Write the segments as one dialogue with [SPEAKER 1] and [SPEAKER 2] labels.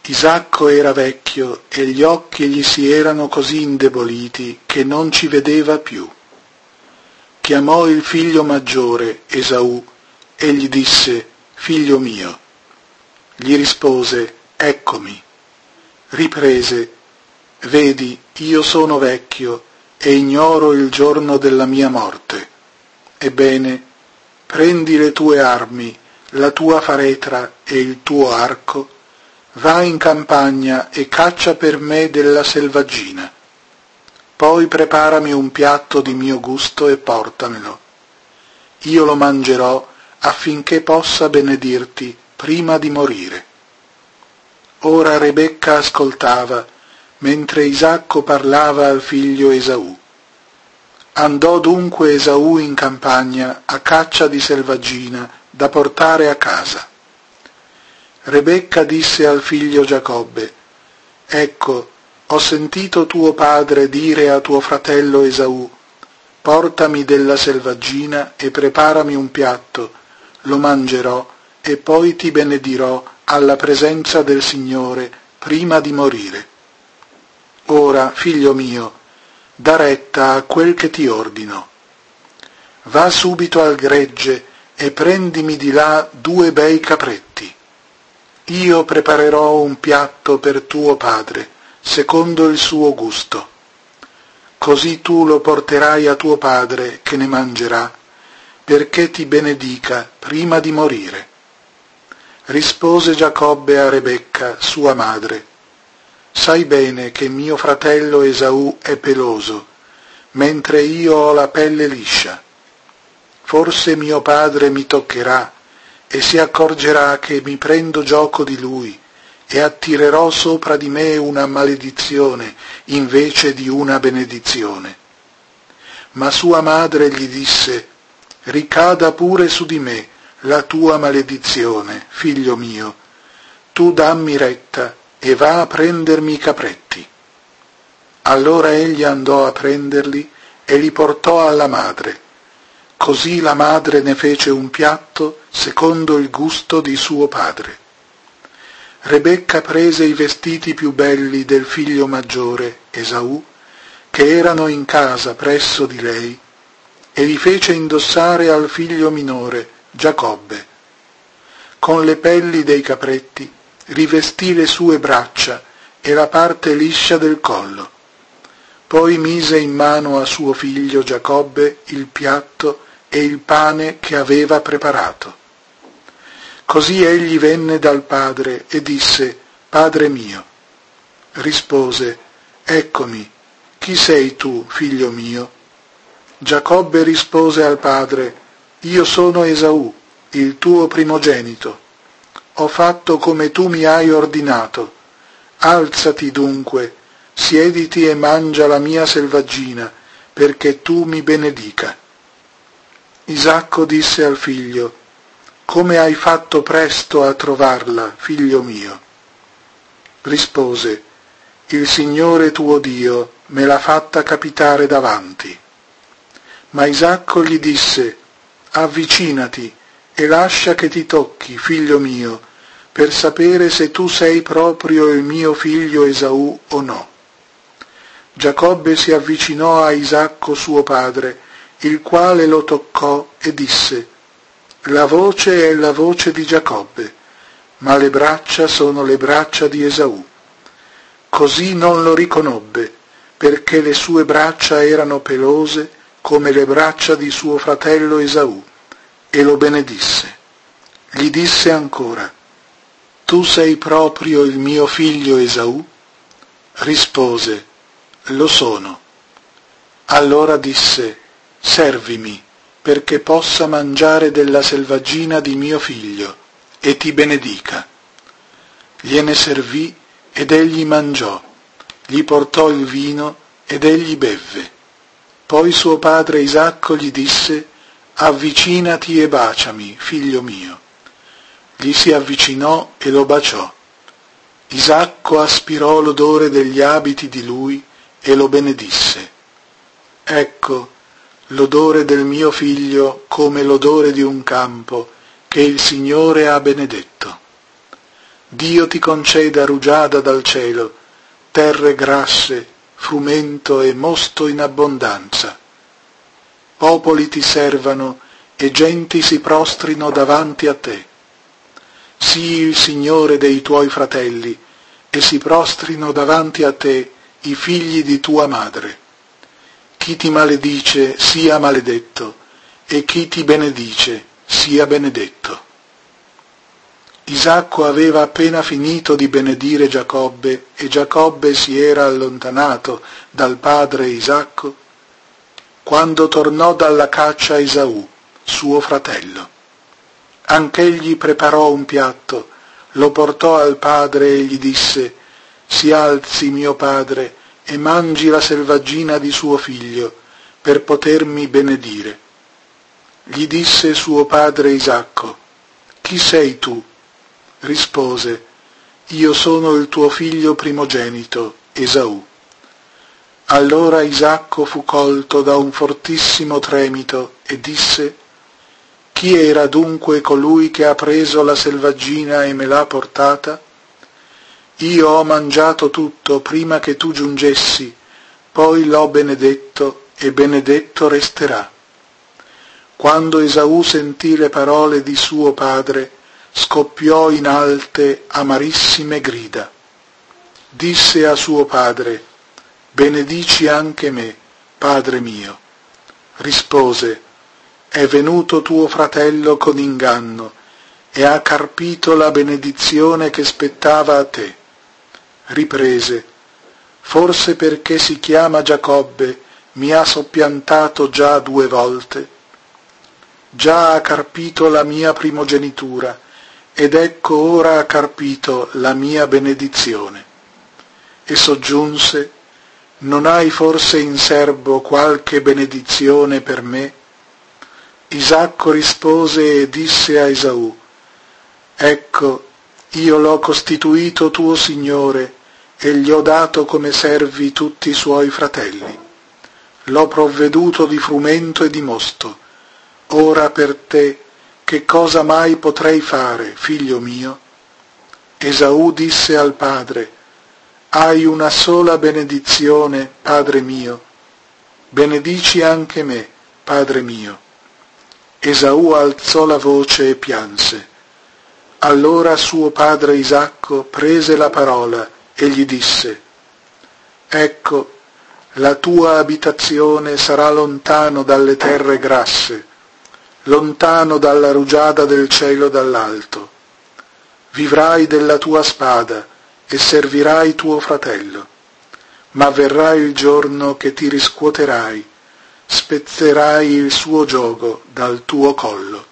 [SPEAKER 1] Isacco era vecchio e gli occhi gli si erano così indeboliti che non ci vedeva più. Chiamò il figlio maggiore, Esaù, e gli disse: «Figlio mio». Gli rispose: «Eccomi». Riprese: «Vedi, io sono vecchio e ignoro il giorno della mia morte. Ebbene, prendi le tue armi, la tua faretra e il tuo arco, va in campagna e caccia per me della selvaggina. Poi preparami un piatto di mio gusto e portamelo. Io lo mangerò affinché possa benedirti prima di morire». Ora Rebecca ascoltava, mentre Isacco parlava al figlio Esaù. Andò dunque Esaù in campagna a caccia di selvaggina da portare a casa. Rebecca disse al figlio Giacobbe: «Ecco, ho sentito tuo padre dire a tuo fratello Esaù: portami della selvaggina e preparami un piatto, lo mangerò e poi ti benedirò alla presenza del Signore prima di morire. Ora, figlio mio, da retta a quel che ti ordino. Va subito al gregge e prendimi di là 2 bei capretti. Io preparerò un piatto per tuo padre, secondo il suo gusto. Così tu lo porterai a tuo padre, che ne mangerà, perché ti benedica prima di morire». Rispose Giacobbe a Rebecca, sua madre: «Sai bene che mio fratello Esaù è peloso, mentre io ho la pelle liscia. Forse mio padre mi toccherà e si accorgerà che mi prendo gioco di lui e attirerò sopra di me una maledizione invece di una benedizione». Ma sua madre gli disse: «Ricada pure su di me la tua maledizione, figlio mio. Tu dammi retta e va a prendermi i capretti». Allora egli andò a prenderli e li portò alla madre. Così la madre ne fece un piatto secondo il gusto di suo padre. Rebecca prese i vestiti più belli del figlio maggiore, Esaù, che erano in casa presso di lei, e li fece indossare al figlio minore, Giacobbe. Con le pelli dei capretti rivestì le sue braccia e la parte liscia del collo. Poi mise in mano a suo figlio Giacobbe il piatto e il pane che aveva preparato. Così egli venne dal padre e disse: «Padre mio». Rispose: «Eccomi, chi sei tu, figlio mio?» Giacobbe rispose al padre: «Io sono Esaù, il tuo primogenito. Ho fatto come tu mi hai ordinato. Alzati dunque, siediti e mangia la mia selvaggina, perché tu mi benedica». Isacco disse al figlio: «Come hai fatto presto a trovarla, figlio mio?» Rispose: «Il Signore tuo Dio me l'ha fatta capitare davanti». Ma Isacco gli disse: «Avvicinati e lascia che ti tocchi, figlio mio, per sapere se tu sei proprio il mio figlio Esaù o no». Giacobbe si avvicinò a Isacco suo padre, il quale lo toccò e disse: «La voce è la voce di Giacobbe, ma le braccia sono le braccia di Esaù». Così non lo riconobbe, perché le sue braccia erano pelose come le braccia di suo fratello Esaù, e lo benedisse. Gli disse ancora: «Tu sei proprio il mio figlio Esaù?» Rispose: «Lo sono». Allora disse: «Servimi, perché possa mangiare della selvaggina di mio figlio, e ti benedica». Gliene servì ed egli mangiò, gli portò il vino ed egli bevve. Poi suo padre Isacco gli disse: «Avvicinati e baciami, figlio mio». Gli si avvicinò e lo baciò. Isacco aspirò l'odore degli abiti di lui e lo benedisse. «Ecco, l'odore del mio figlio come l'odore di un campo che il Signore ha benedetto». Dio ti conceda rugiada dal cielo, terre grasse, frumento e mosto in abbondanza. Popoli ti servano e genti si prostrino davanti a te. Sii il Signore dei tuoi fratelli e si prostrino davanti a te i figli di tua madre. Chi ti maledice sia maledetto e chi ti benedice sia benedetto. Isacco aveva appena finito di benedire Giacobbe e Giacobbe si era allontanato dal padre Isacco quando tornò dalla caccia Esaù, suo fratello. Anch'egli preparò un piatto, lo portò al padre e gli disse: «Si alzi, mio padre, e mangi la selvaggina di suo figlio, per potermi benedire». Gli disse suo padre Isacco: «Chi sei tu?» Rispose: «Io sono il tuo figlio primogenito, Esaù». Allora Isacco fu colto da un fortissimo tremito e disse: «Chi era dunque colui che ha preso la selvaggina e me l'ha portata? Io ho mangiato tutto prima che tu giungessi, poi l'ho benedetto e benedetto resterà». Quando Esaù sentì le parole di suo padre, scoppiò in alte, amarissime grida. Disse a suo padre: «Benedici anche me, padre mio». Rispose: «È venuto tuo fratello con inganno e ha carpito la benedizione che spettava a te». Riprese: «Forse perché si chiama Giacobbe mi ha soppiantato già 2 volte? Già ha carpito la mia primogenitura, ed ecco ora ha carpito la mia benedizione». E soggiunse: «Non hai forse in serbo qualche benedizione per me?» Isacco rispose e disse a Esaù: «Ecco, io l'ho costituito tuo signore e gli ho dato come servi tutti i suoi fratelli. L'ho provveduto di frumento e di mosto. Ora per te che cosa mai potrei fare, figlio mio?» Esaù disse al padre: «Hai una sola benedizione, padre mio. Benedici anche me, padre mio». Esaù alzò la voce e pianse. Allora suo padre Isacco prese la parola e gli disse: «Ecco, la tua abitazione sarà lontano dalle terre grasse, lontano dalla rugiada del cielo dall'alto. Vivrai della tua spada e servirai tuo fratello, ma verrà il giorno che ti riscuoterai, spezzerai il suo giogo dal tuo collo».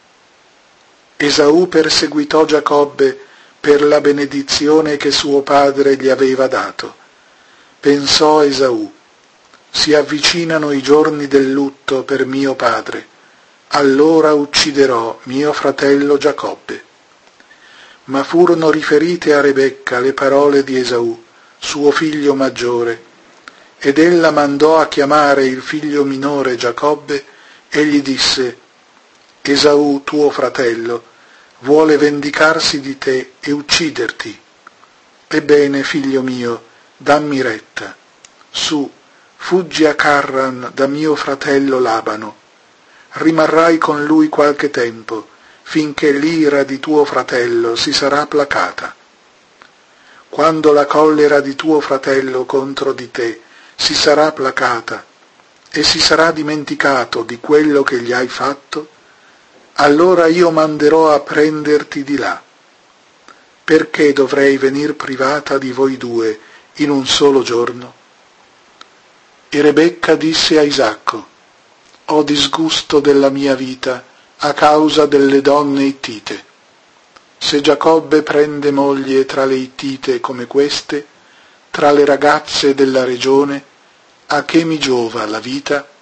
[SPEAKER 1] Esaù perseguitò Giacobbe per la benedizione che suo padre gli aveva dato. Pensò Esaù: «Si avvicinano i giorni del lutto per mio padre, allora ucciderò mio fratello Giacobbe». Ma furono riferite a Rebecca le parole di Esaù, suo figlio maggiore, ed ella mandò a chiamare il figlio minore Giacobbe e gli disse: «Esaù, tuo fratello, vuole vendicarsi di te e ucciderti. Ebbene, figlio mio, dammi retta. Su, fuggi a Carran da mio fratello Labano. Rimarrai con lui qualche tempo, finché l'ira di tuo fratello si sarà placata. Quando la collera di tuo fratello contro di te si sarà placata e si sarà dimenticato di quello che gli hai fatto, allora io manderò a prenderti di là. Perché dovrei venir privata di voi 2 in un solo giorno?» E Rebecca disse a Isacco: «Ho disgusto della mia vita a causa delle donne ittite. Se Giacobbe prende moglie tra le ittite come queste, tra le ragazze della regione, a che mi giova la vita?»